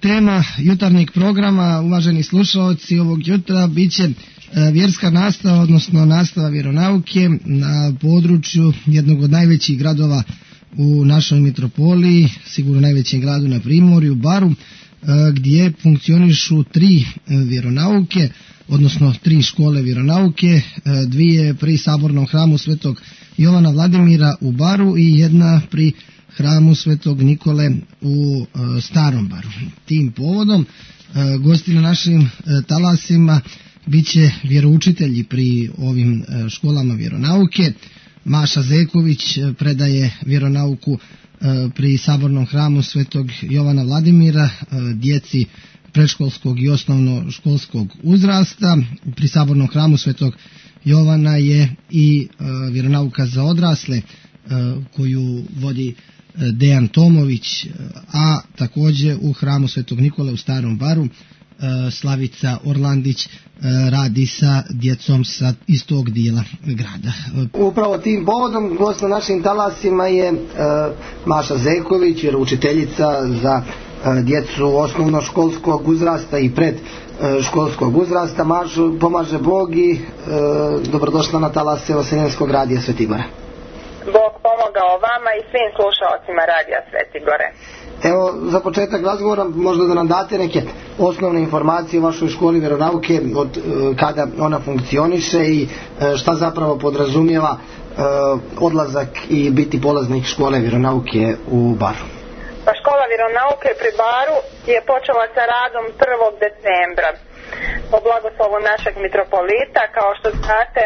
tema jutarnjeg programa, uvaženi slušalci, ovog jutra bit će vjerska nastava, odnosno nastava vjeronauke na području jednog od najvećih gradova u našoj mitropoliji, sigurno najvećem gradu na Primorju, Baru, gdje funkcionišu 3 vjeronauke, odnosno 3 škole vjeronauke, 2 pri Sabornom hramu Svetog Jovana Vladimira u Baru i 1 pri hramu Svetog Nikole u Starom Baru. Tim povodom gosti na našim talasima bit će vjeroučitelji pri ovim školama vjeronauke. Maša Zeković predaje vjeronauku pri Sabornom hramu Svetog Jovana Vladimira djeci predškolskog i osnovnoškolskog uzrasta. Pri Sabornom hramu Svetog Jovana je i vjeronauka za odrasle koju vodi Dejan Tomović, a također u hramu Svetog Nikole u Starom Baru Slavica Orlandić radi sa djecom iz tog dijela grada. Upravo tim povodom gost na našim talasima je Maša Zeković, vjeroučiteljica za djecu osnovnoškolskog uzrasta i predškolskog uzrasta. Mašu pomaže Bog i dobrodošla na talase Osenjanskog radija Svetibora. Bog pomogao vama i svim slušalcima radija Svetibore. Evo, za početak razgovora možda da nam date neke osnovne informacije o vašoj školi vjeronauke, od kada ona funkcioniše i šta zapravo podrazumijeva odlazak i biti polaznik škole vjeronauke u Baru. Pa škola vjeronauke pri Baru je počela sa radom 1. decembra. Po blagoslovu našeg mitropolita, kao što znate,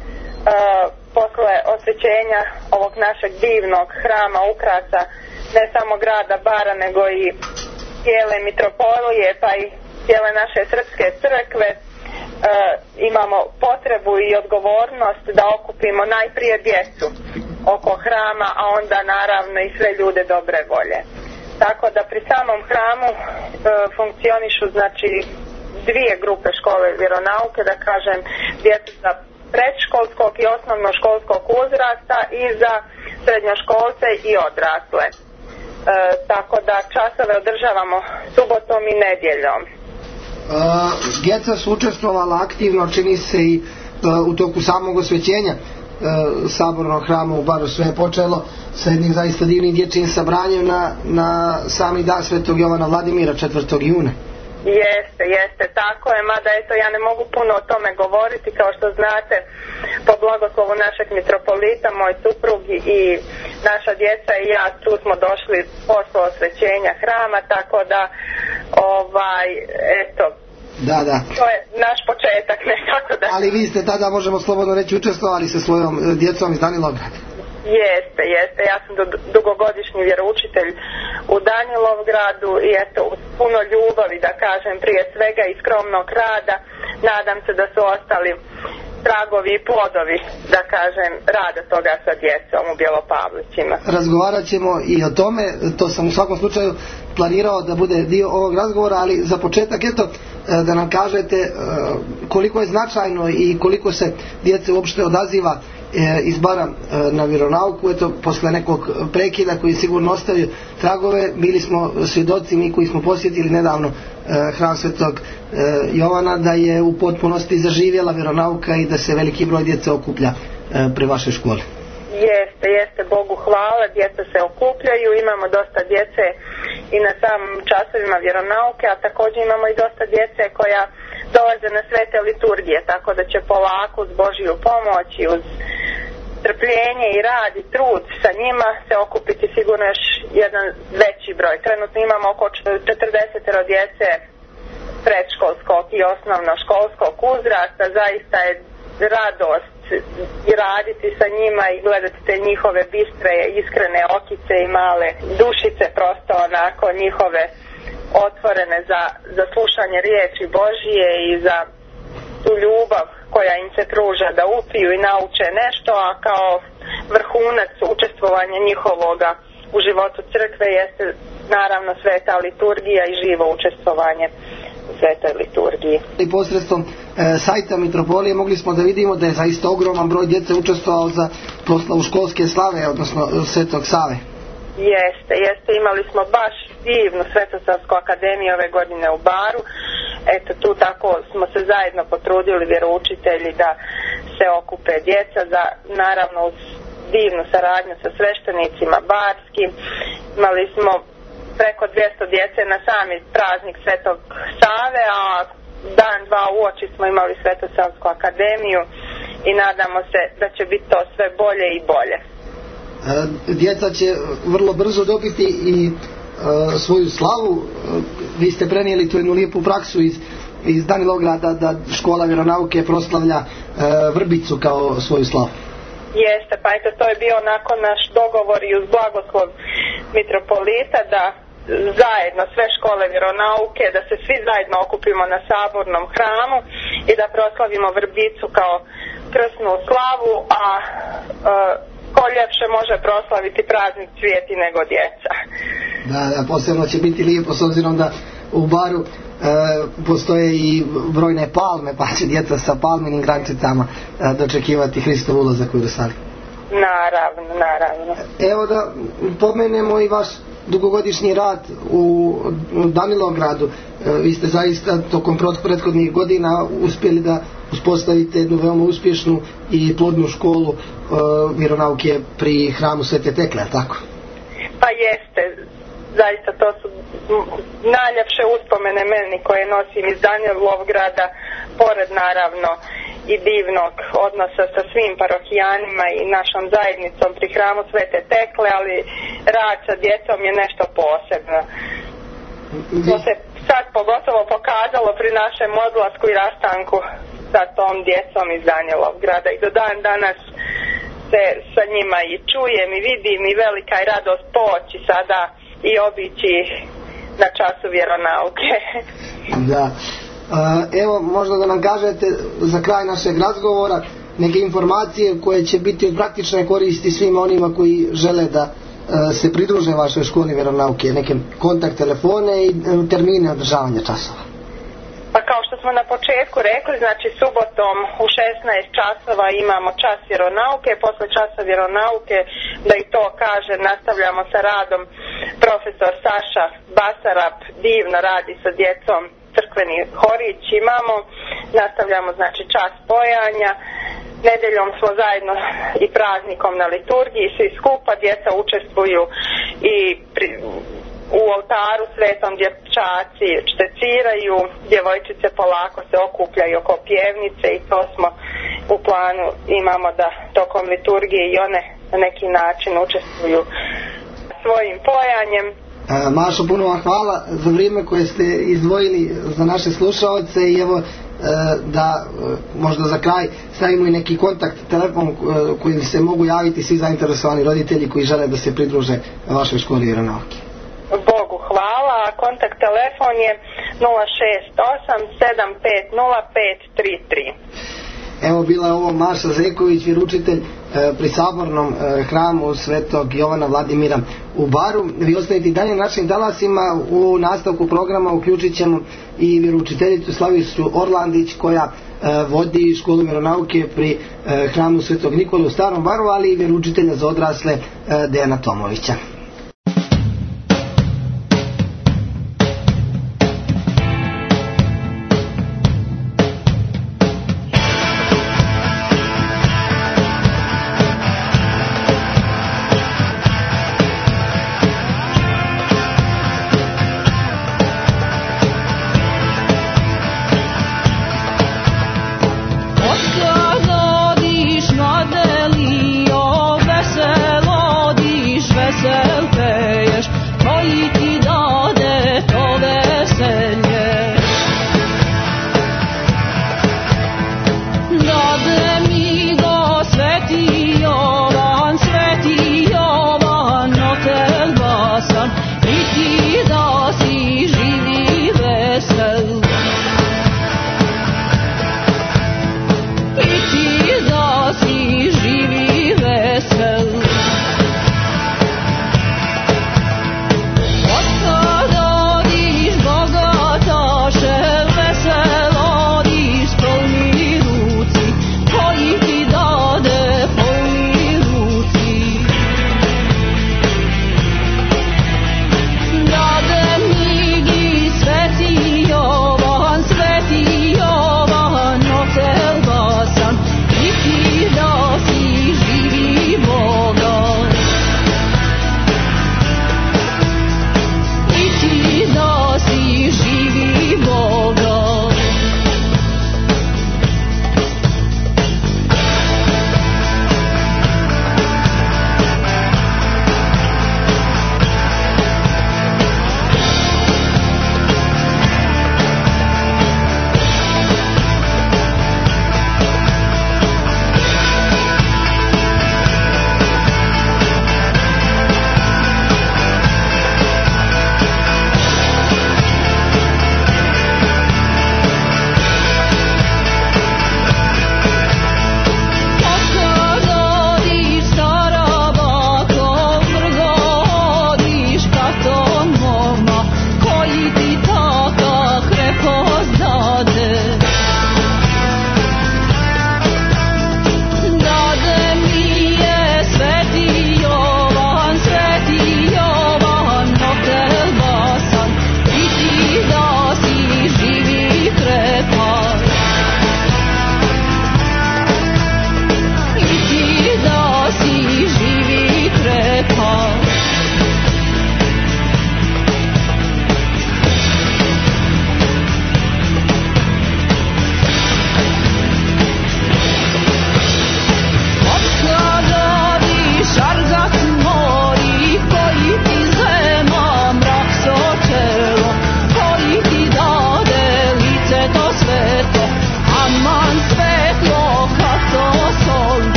posle osvećenja ovog našeg divnog hrama ukrasa ne samo grada Bara, nego i cijele mitropolije, pa i cijele naše srpske crkve, imamo potrebu i odgovornost da okupimo najprije djecu oko hrama, a onda naravno i sve ljude dobre volje. Tako da pri samom hramu funkcionišu znači 2 grupe škole vjeronauke, da kažem, djeca za predškolskog i osnovnoškolskog uzrasta i za srednjoškolce i odrasle. Tako da časove održavamo subotom i nedjeljom. Djeca su učestvovala aktivno, čini se i u toku samog osvećenja Sabornog hrama u Baru. Sve je počelo sa jednim zaista divnim dječjim sabranjem na sami dan Svetog Jovana Vladimira 4. juna. Jeste, tako je, mada eto ja ne mogu puno o tome govoriti, kao što znate, po blagoslovu našeg mitropolita, moj suprug i naša djeca i ja tu smo došli posle osvećenja hrama, tako da eto, da. To je naš početak nekako da. Ali vi ste tada, možemo slobodno reći, učestvovali sa svojom djecom iz Danilovgrada. Jeste, ja sam dugogodišnji vjeroučitelj u Danilovgradu i eto, uz puno ljubavi, da kažem, prije svega i skromnog rada, nadam se da su ostali tragovi i plodovi, da kažem, rada toga sa djecom u Bjelopavlićima. Razgovarat ćemo i o tome, to sam u svakom slučaju planirao da bude dio ovog razgovora, ali za početak eto da nam kažete koliko je značajno i koliko se djece uopšte odaziva iz Bara na vjeronauku. Eto, posle nekog prekida koji sigurno ostavio tragove, bili smo svjedoci, mi koji smo posjetili nedavno hram Svetog Jovana, da je u potpunosti zaživjela vjeronauka i da se veliki broj djece okuplja pri vašoj školi. Jeste, Bogu hvala, djeca se okupljaju, imamo dosta djece i na samim časovima vjeronauke, a također imamo i dosta djece koja dolaze na svete liturgije, tako da će polako uz Božju pomoć i uz strpljenje i rad i trud sa njima se okupiti sigurno još jedan veći broj. Trenutno imamo oko 40 djece predškolskog i osnovnoškolskog uzrasta, zaista je radost i raditi sa njima i gledati te njihove bistre, iskrene okice i male dušice, prosto onako njihove otvorene za slušanje riječi Božije i za tu ljubav koja im se pruža da upiju i nauče nešto, a kao vrhunac učestvovanja njihovoga u životu crkve jeste naravno sveta liturgija i živo učestvovanje u svetoj liturgiji. I posredstvom sajta mitropolije mogli smo da vidimo da je zaista ogroman broj djece učestvovao za proslavu školske slave, odnosno Svetog Save. Jeste, imali smo baš divnu Svetosavsku akademiju ove godine u Baru. Eto, tu tako smo se zajedno potrudili vjeroučitelji da se okupe djeca, za naravno uz divnu saradnju sa sveštenicima barskim. Imali smo preko 200 djece na sami praznik Svetog Save, a dan, dva uoči smo imali Svetosavsku akademiju i nadamo se da će biti to sve bolje i bolje. Djeca će vrlo brzo dobiti i svoju slavu. Vi ste prenijeli tu jednu lijepu praksu iz Danilovgrada da škola vjeronauke proslavlja vrbicu kao svoju slavu. Jeste, pa eto, to je bio onako naš dogovor i uz blagoslov mitropolita da zajedno sve škole vjeronauke, da se svi zajedno okupimo na sabornom hramu i da proslavimo vrbicu kao krsnu slavu, a ko ljepše može proslaviti praznik cvijeti nego djeca. Da, posebno će biti lijepo s obzirom da u Baru postoje i brojne palme, pa će djeca sa palminim grančicama dočekivati Hristov ulazak u Jerusalim. Naravno. Evo da pomenemo i vaš dugogodišnji rad u Danilovgradu. Vi ste zaista tokom prethodnih godina uspjeli da uspostavite jednu veoma uspješnu i plodnu školu vjeronauke pri hramu Svete Tekle, tako? Pa jeste, zaista to su najljepše uspomene meni koje nosim iz Danilovgrada, pored naravno i divnog odnosa sa svim parohijanima i našom zajednicom pri hramu Svete Tekle, ali rad sa djecom je nešto posebno. To se sad pogotovo pokazalo pri našem odlasku i rastanku sa tom djecom iz Danilovgrada i do dan danas se sa njima i čujem i vidim i velika je radost poći sada i obići na času vjeronauke. Da. Evo, možda da nam kažete za kraj našeg razgovora neke informacije koje će biti od praktične koristi svima onima koji žele da se pridruže vašoj školi vjeronauke, neke kontakt telefone i termine održavanja časova. Pa kao što smo na početku rekli, znači subotom u 16 časova imamo čas vjeronauke, posle časa vjeronauke, da i to kaže, nastavljamo sa radom profesor Saša Basarap, divno radi sa djecom, crkveni horić imamo, nastavljamo znači čas spojanja, nedeljom smo zajedno i praznikom na liturgiji, svi skupa, djeca učestvuju i u oltaru svetom dječaci šteciraju, djevojčice polako se okupljaju oko pjevnice i to smo u planu, imamo da tokom liturgije i one na neki način učestvuju svojim pojanjem. Mašo, puno vam hvala za vrijeme koje ste izdvojili za naše slušaoce i evo da možda za kraj stavimo i neki kontakt telefon kojim se mogu javiti svi zainteresovani roditelji koji žele da se pridruže vašoj školi vjeronauke. Bogu hvala, kontakt telefon je 068-7505-33. Evo, bila je ovo Maša Zeković, vjeroučitelj pri sabornom hramu Svetog Jovana Vladimira u Baru. Vi ostanite i dalje na našim talasima. U nastavku programa uključit ćemo i vjeroučiteljicu Slavicu Orlandić koja vodi školu vjeronauke pri hramu Svetog Nikole u Starom Baru, ali i vjeroučitelja za odrasle Dejana Tomovića. Veselo diš, veselo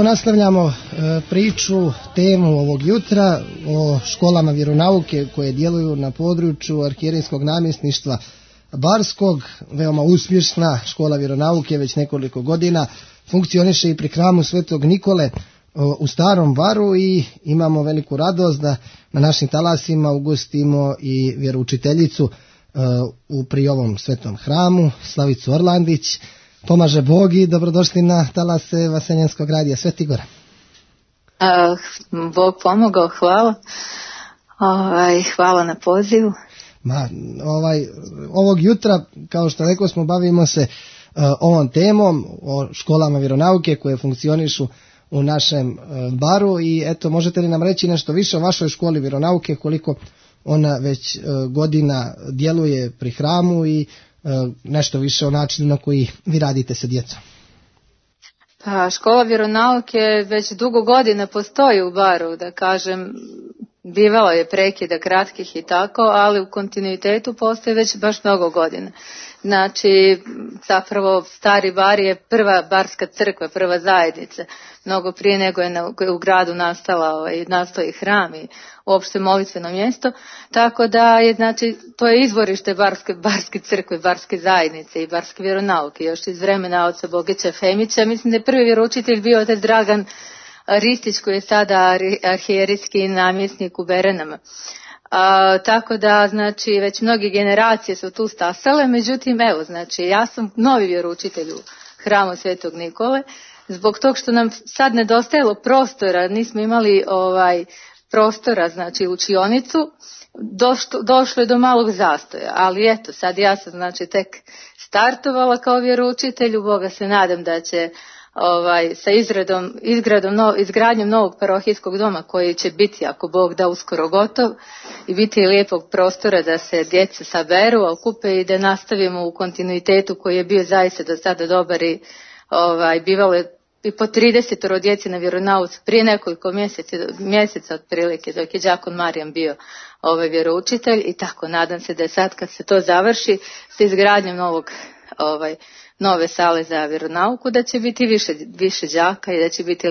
nastavljamo priču, temu ovog jutra o školama vjeronauke koje djeluju na području arhijerejskog namjesništva Barskog. Veoma uspješna škola vjeronauke već nekoliko godina funkcioniše i pri hramu Svetog Nikole u Starom Baru i imamo veliku radost da na našim talasima ugostimo i vjeroučiteljicu pri ovom svetom hramu, Slavicu Orlandić. Pomaže Bog i dobrodošli na talase Vaseljenskog radija Sveti Gora. Bog pomogao, hvala. Hvala na pozivu. Ovog jutra, kao što rekao smo, bavimo se ovom temom o školama vjeronauke koje funkcionišu u našem Baru i eto, možete li nam reći nešto više o vašoj školi vjeronauke, koliko ona već godina djeluje pri hramu i nešto više o načinu na koji vi radite sa djecom? Pa, škola vjeronauke već dugo godina postoji u Baru, da kažem, bivalo je prekida kratkih i tako, ali u kontinuitetu postoji već baš mnogo godina. Znači, zapravo Stari Bar je prva barska crkva, prva zajednica, mnogo prije nego je u gradu nastao i hram i uopšte molitveno mjesto, tako da je, znači, to je izvorište barske crkve, barske zajednice i barske vjeronauke, još iz vremena oca Bogića Femića. Mislim da je prvi vjeroučitelj bio otac Dragan Ristić, koji je sada arhijerijski namjesnik u Berenama. Tako da, znači, već mnogi generacije su tu stasale, međutim, evo, znači, ja sam novi vjeroučitelj u hramu Svetog Nikole, zbog tog što nam sad nedostajalo prostora, nismo imali prostora, znači, učionicu, došlo je do malog zastoja, ali eto, sad ja sam, znači, tek startovala kao vjeroučitelj, u Boga se nadam da će sa izgradnjom novog parohijskog doma koji će biti, ako Bog da, uskoro gotov i biti lijepog prostora da se djeca saberu, okupe i da nastavimo u kontinuitetu koji je bio zaista do sada dobar i bivalo je i po 30 djece na vjeronauci prije nekoliko mjeseca otprilike, dok je đakon Marijan bio vjeroučitelj i tako nadam se da je sad kad se to završi sa izgradnjom nove sale za vjeronauku, da će biti više đaka i da će biti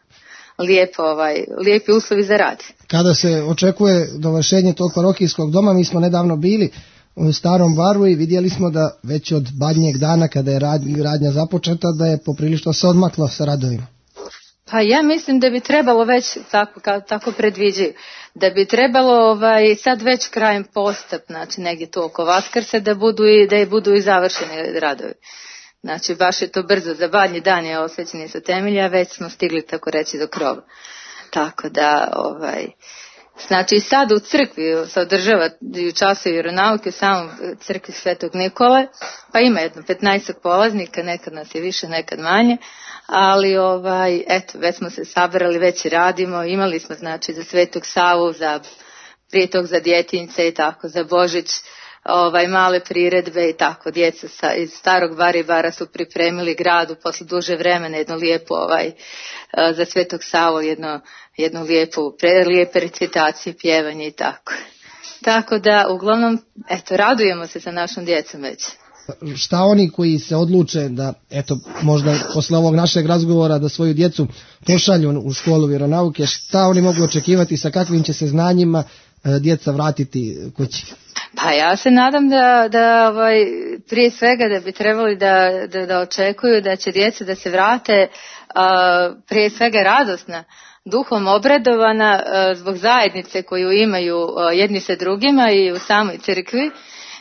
lijepi uslovi za rad. Kada se očekuje dovršenje tog parohijskog doma, mi smo nedavno bili u Starom Baru i vidjeli smo da već od badnjeg dana kada je radnja započeta da je poprilično se odmaklo sa radovima. Pa ja mislim da bi trebalo već tako predviđaju, da bi trebalo sad već krajem posta, znači negdje tu oko Vaskrsa da budu i završeni radovi. Znači baš je to brzo, za badnji dan je osvećeni su temelji, a već smo stigli tako reći do krova. Tako da, znači sad u crkvi se održava u času vjeronauke, samo crkvi Svetog Nikole, pa ima jedno 15 polaznika, nekad nas je više, nekad manje, ali eto, već smo se sabrali, već i radimo, imali smo znači za Svetog Savu, prije tog za djetinjce i tako, za Božić, male priredbe i tako, djeca iz Starog Bara su pripremili gradu posle duže vremena jedno lijepo za Svetog Savu, jednu lijepe recitacije, pjevanje i tako. Tako da, uglavnom, eto, radujemo se sa našom djecom već. Šta oni koji se odluče da, eto, možda posle ovog našeg razgovora da svoju djecu pošalju u školu vjeronauke, šta oni mogu očekivati, sa kakvim će se znanjima djeca vratiti kući? Pa ja se nadam da prije svega da bi trebali da očekuju da će djeca da se vrate prije svega radosna, duhom obradovana zbog zajednice koju imaju jedni sa drugima i u samoj crkvi,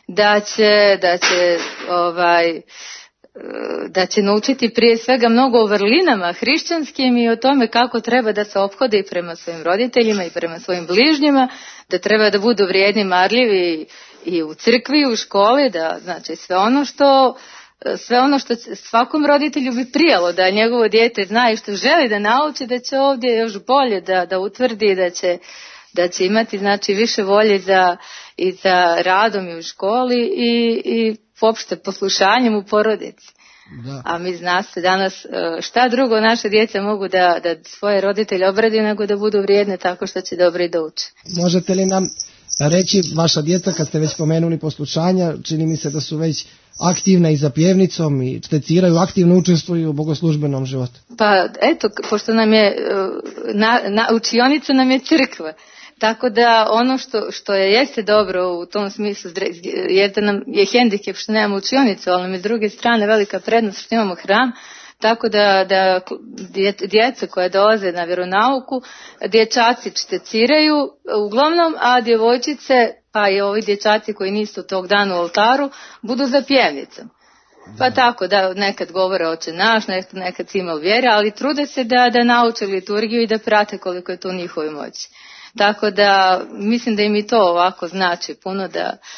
da će naučiti prije svega mnogo o vrlinama hrišćanskim i o tome kako treba da se ophode i prema svojim roditeljima i prema svojim bližnjima, da treba da budu vrijedni, marljivi i u crkvi i u školi, da znači sve ono što svakom roditelju bi prijalo da njegovo dijete zna i što želi da nauči, da će ovdje još bolje da utvrdi, da će imati znači više volje i za radom i u školi i uopšte poslušanjem u porodici. Da. A mi zna se danas šta drugo naše djeca mogu da svoje roditelje obraduju nego da budu vrijedne tako što će dobro i da uče. Možete li nam reći, vaša djeca, kad ste već pomenuli poslušanja, čini mi se da su već aktivna i za pjevnicom i šteciraju, aktivno učestvuju u bogoslužbenom životu. Pa eto, pošto nam je, učionica nam je crkva, tako da ono što jeste dobro u tom smislu, jer da nam je hendikep što nemamo učionicu, ali nam je s druge strane velika prednost što imamo hram, tako da djeca koja dolaze na vjeronauku, dječaci šteciraju uglavnom, a djevojčice, pa i ovi dječaci koji nisu tog dana u oltaru, budu za pjevnicom. Pa tako da nekad govore Oče naš, nekad ima u vjeri, ali trude se da nauče liturgiju i da prate koliko je to u njihovoj moći. Tako da mislim da im i to ovako znači puno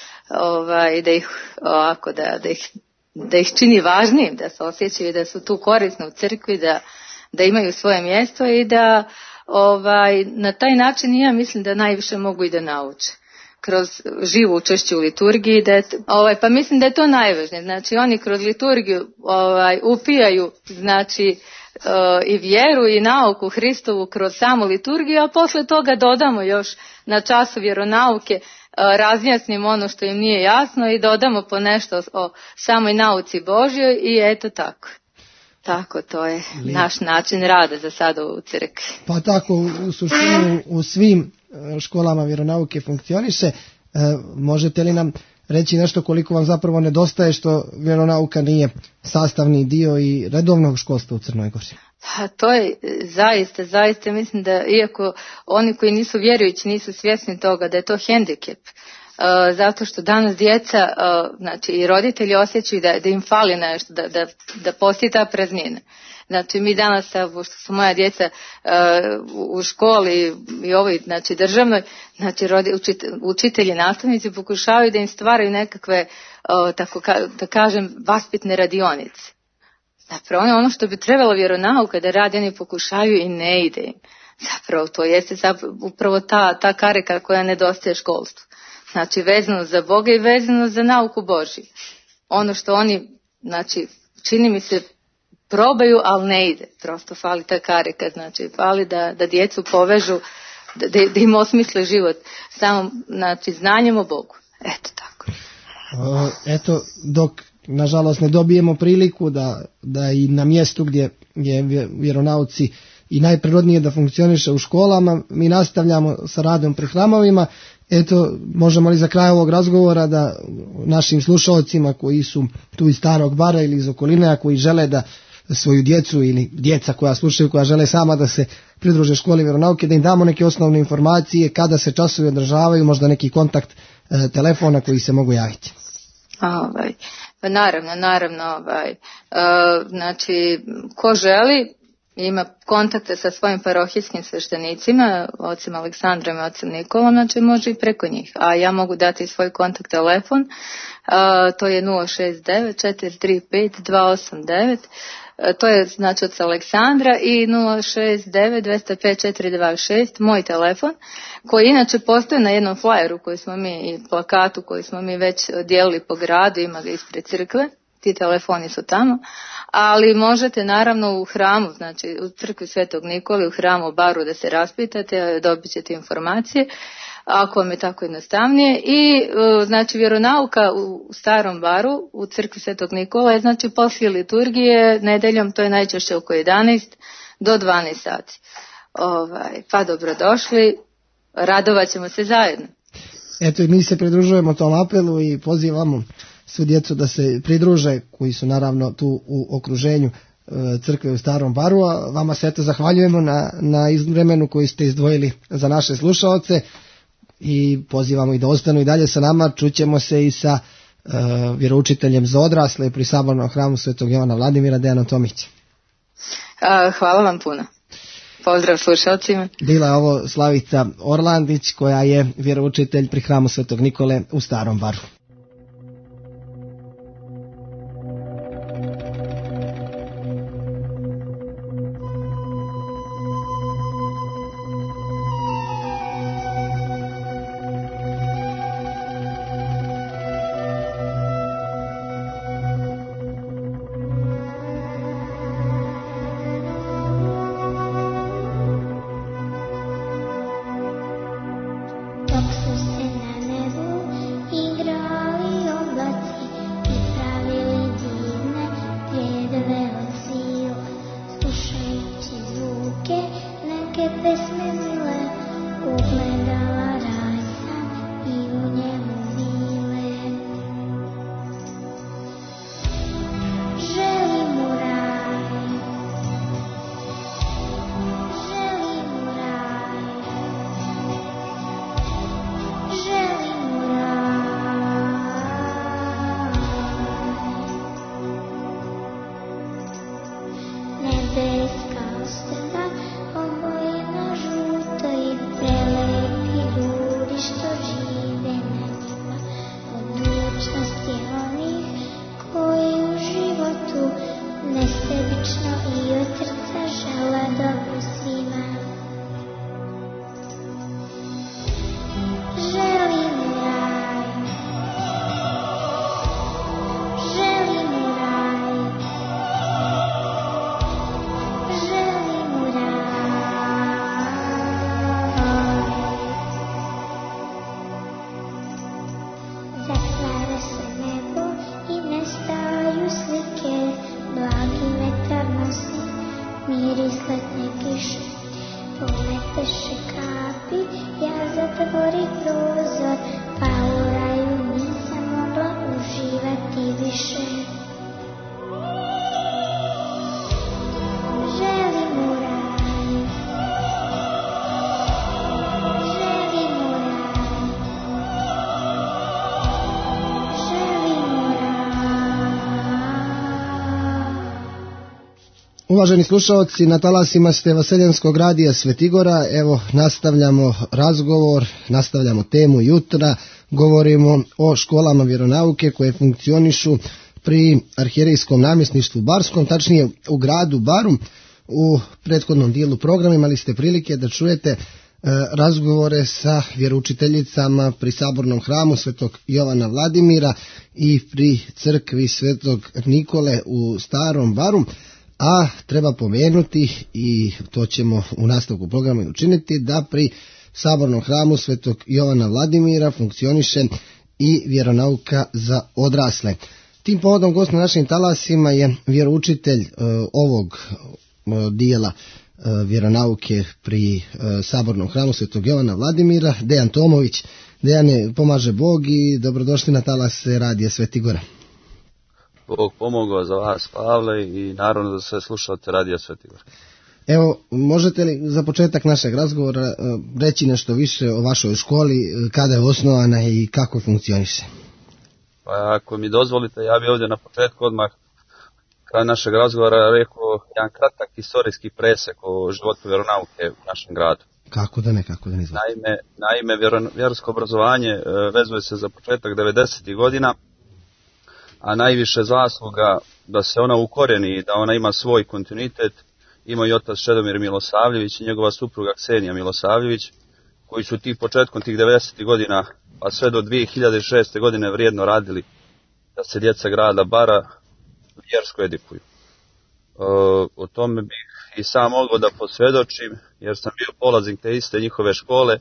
da ih čini važnijim, da se osjećaju da su tu korisni u crkvi, da imaju svoje mjesto i da na taj način ja mislim da najviše mogu i da nauče kroz živo učešće u liturgiji, pa mislim da je to najvažnije. Znači oni kroz liturgiju upijaju znači i vjeru i nauku Hristovu kroz samu liturgiju, a posle toga dodamo još na času vjeronauke, razjasnimo ono što im nije jasno i dodamo po nešto o samoj nauci Božjoj i eto tako. Tako, to je naš način rada za sada u crkvi. Pa tako, u suštini u svim školama vjeronauke funkcioniše. Možete li nam reći nešto koliko vam zapravo nedostaje što vjeronauka nije sastavni dio i redovnog školstva u Crnoj Gori? Pa to je zaista mislim da iako oni koji nisu vjerujući nisu svjesni toga da je to hendikep, zato što danas djeca, znači i roditelji osjećaju da im fali nešto, da postoji ta praznina. Znači mi danas, pošto su moja djeca u školi i ovoj, znači državnoj, znači učitelji, nastavnici pokušavaju da im stvaraju nekakve, tako da kažem, vaspitne radionice. Zapravo ono što bi trebalo vjeronauka da radi, oni pokušaju i ne ide im. Zapravo to jeste upravo ta karika koja nedostaje školstvu. Znači vezano za Boga i vezano za nauku Božju. Ono što oni, znači čini mi se, probaju, ali ne ide. Prosto fali ta karika, znači fali da djecu povežu, da im osmisle život samo, znači, znanjem o Bogu. Eto tako. Eto, dok nažalost ne dobijemo priliku da i na mjestu gdje je vjeronauci i najprirodnije da funkcioniše u školama, mi nastavljamo sa radom pri hramovima. Eto, možemo li za kraj ovog razgovora da našim slušalcima koji su tu iz Starog Bara ili iz okoline, a koji žele da svoju djecu ili djeca koja slušaju, koja žele sama da se pridruže školi vjeronauke, da im damo neke osnovne informacije, kada se časovi održavaju, možda neki kontakt telefona koji se mogu javiti. Pa naravno, znači ko želi ima kontakte sa svojim parohijskim sveštenicima, ocem Aleksandrom i ocem Nikolom, znači može i preko njih. A ja mogu dati svoj kontakt telefon, to je 069 435 289, to je znači od Aleksandra, i 069 205 426, moj telefon, koji inače postoji na jednom flyeru koji smo mi i plakatu koji smo mi već dijelili po gradu, ima ga ispred crkve. Ti telefoni su tamo, ali možete naravno u hramu, znači u crkvi Svetog Nikole, u hramu u Baru da se raspitate, dobit ćete informacije, ako vam je tako jednostavnije. I znači vjeronauka u Starom Baru, u crkvi Svetog Nikole, znači poslije liturgije, nedeljom, to je najčešće oko 11 do 12 sati. Pa dobrodošli, radovat ćemo se zajedno. Eto i mi se pridružujemo tom apelu i pozivamo svu djecu da se pridruže, koji su naravno tu u okruženju crkve u Starom Baru, a vama se eto zahvaljujemo na vremenu koji ste izdvojili za naše slušaoce i pozivamo i da ostanu i dalje sa nama. Čućemo se i sa vjeroučiteljem za odrasle pri Sabornom hramu Svetog Jovana Vladimira, Dejanom Tomićem. Hvala vam puno. Pozdrav slušalcima. Bila je ovo Slavica Orlandić, koja je vjeroučitelj pri hramu Svetog Nikole u Starom Baru. Dok su se na Uvaženi slušalci, na talasima ste Vaseljanskog radija Svetigora. Evo, nastavljamo razgovor, nastavljamo temu jutra. Govorimo o školama vjeronauke koje funkcionišu pri arhijerejskom namjesništvu Barskom, tačnije u gradu Baru. U prethodnom dijelu programa imali ste prilike da čujete razgovore sa vjeroučiteljicama pri Sabornom hramu Svetog Jovana Vladimira i pri crkvi Svetog Nikole u Starom Baru. A treba pomenuti, i to ćemo u nastavku programa učiniti, da pri Sabornom hramu Svetog Jovana Vladimira funkcioniše i vjeronauka za odrasle. Tim povodom gost na našim talasima je vjeroučitelj ovog dijela vjeronauke pri Sabornom hramu Svetog Jovana Vladimira, Dejan Tomović. Dejane, pomaže Bog i dobrodošli na talase radija Svetigora. Bog pomogao za vas, Pavle, i naravno da sve slušate radija Svetigora. Evo, možete li za početak našeg razgovora reći nešto više o vašoj školi, kada je osnovana i kako funkcioniše? Pa ako mi dozvolite, ja bih ovdje na početku odmah kraj našeg razgovora rekao jedan kratak historijski presek o životu vjeronauke u našem gradu. Kako da ne Naime, vjersko obrazovanje vezuje se za početak 90. godina, a najviše zasluga da se ona ukorijeni i da ona ima svoj kontinuitet ima i otac Čedomir Milosavljević i njegova supruga Ksenija Milosavljević, koji su početkom tih 90. godina pa sve do 2006. godine vrijedno radili da se djeca grada Bara vjersko edukuju. O tome bih i sam mogao da posvjedočim, jer sam bio polaznik te iste njihove škole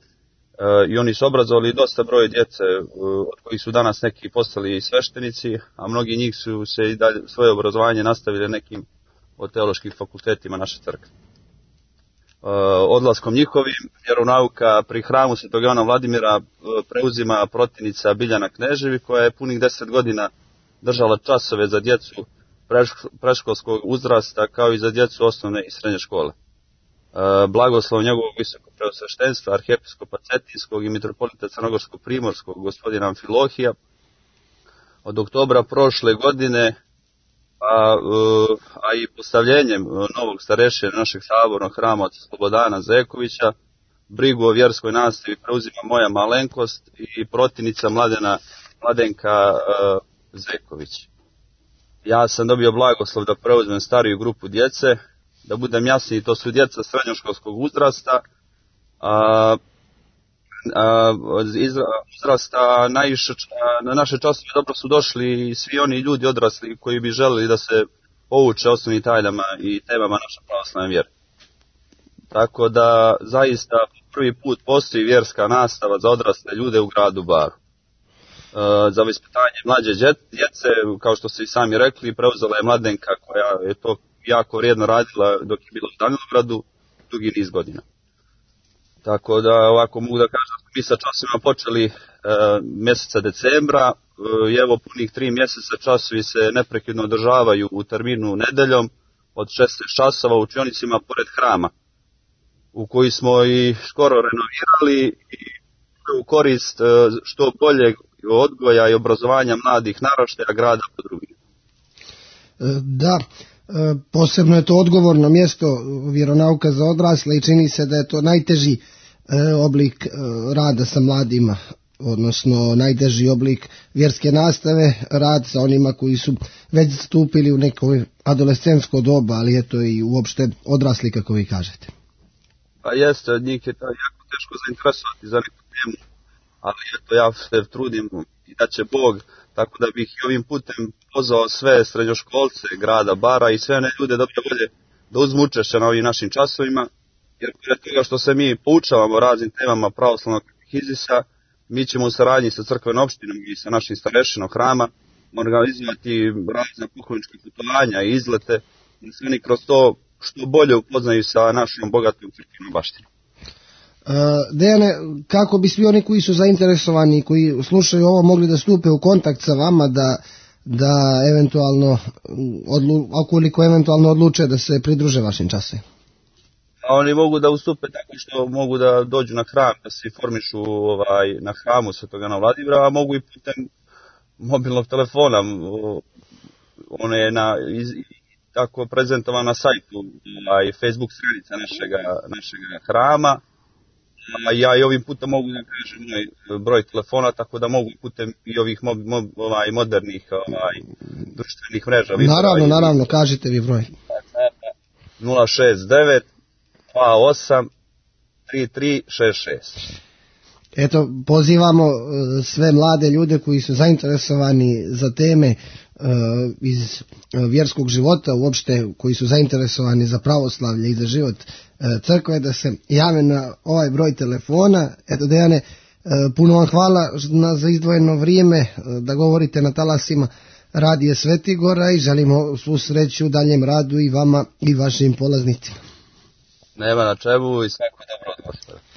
i oni su obrazovali dosta broj djece, od kojih su danas neki postali i sveštenici, a mnogi njih su se i dalje svoje obrazovanje nastavili nekim od teoloških fakultetima naše crkve. Odlaskom njihovim vjeronauka pri hramu Svetog Jovana Vladimira preuzima protivnica Biljana Kneževi, koja je punih 10 godina držala časove za djecu predškolskog uzrasta kao i za djecu osnovne i srednje škole. Blagoslov njegovog visokog preosveštenstva, arhijepiskopa Cetinskog i mitropolita Crnogorskog Primorskog, gospodina Amfilohija, od oktobra prošle godine, a i postavljenjem novog starešine našeg sabornog hrama od Slobodana Zekovića, brigu o vjerskoj nastavi preuzima moja malenkost i protivnica Mladenka Zeković. Ja sam dobio blagoslov da preuzmem stariju grupu djece, da budem jasniji, to su djeca srednjoškolskog uzrasta, uzrasta najviše, na naše časove dobro su došli i svi oni ljudi odrasli koji bi želeli da se pouče osnovnim tajnama i temama naše pravoslavne vjere. Tako da zaista prvi put postoji vjerska nastava za odrasle ljude u gradu Baru. Za vaspitanje mlađe djece, kao što ste i sami rekli, preuzela je Mladenka, koja je to jako vrijedno radila dok je bila u Danilogradu dugi niz godina. Tako da ovako mogu da kažem da smo mi sa časovima počeli mjeseca decembra i evo punih 3 mjeseca časovi se neprekidno održavaju u terminu nedeljom od 16 časova u učionicima pored hrama, u koji smo i skoro renovirali i u korist što boljeg odgoja i obrazovanja mladih naraštaja grada po drugim. Da, posebno je to odgovorno mjesto vjeronauka za odrasle i čini se da je to najteži oblik rada sa mladima, odnosno najteži oblik vjerske nastave, rad sa onima koji su već stupili u neko adolescentsko doba, ali eto i uopšte odrasli, kako vi kažete. Pa jeste, od njih je to jako teško zainteresovati za neku temu, ali eto ja se trudim i da će Bog, tako da bih i ovim putem pozvao sve srednjoškolce grada Bara i sve one ljude dobre volje da uzmu učešće na ovim našim časovima, jer pored toga što se mi poučavamo raznim temama pravoslavnog katehizisa, mi ćemo u saradnji sa crkvenom opštinom i sa našim starešinom hrama organizovati razne pokloničke putovanja i izlete, da se oni kroz to što bolje upoznaju sa našom bogatom crkvenom baštinom. Dejane, kako bi svi oni koji su zainteresovani i koji slušaju ovo mogli da stupe u kontakt sa vama, da eventualno, ukoliko eventualno odluče da se pridruže vašim časovima? Oni mogu da ustupe tako što mogu da dođu na hram, da se informišu na hramu Svetog Jovana Vladimira, a mogu i putem mobilnog telefona. tako prezentovan na sajtu Facebook stranica našega hrama. Ja i ovim putem mogu da kažem moj broj telefona, tako da mogu putem i ovih modernih društvenih mreža. Naravno, kažite vi broj. 069 28 3366. Eto, pozivamo sve mlade ljude koji su zainteresovani za teme iz vjerskog života, uopšte koji su zainteresovani za pravoslavlje i za život crkve, da se jave na ovaj broj telefona. Eto, Dejane, puno vam hvala za izdvojeno vrijeme da govorite na talasima Radija Svetigora i želimo svu sreću u daljem radu i vama i vašim polaznicima. Nema na čemu i svako dobro od Gospoda.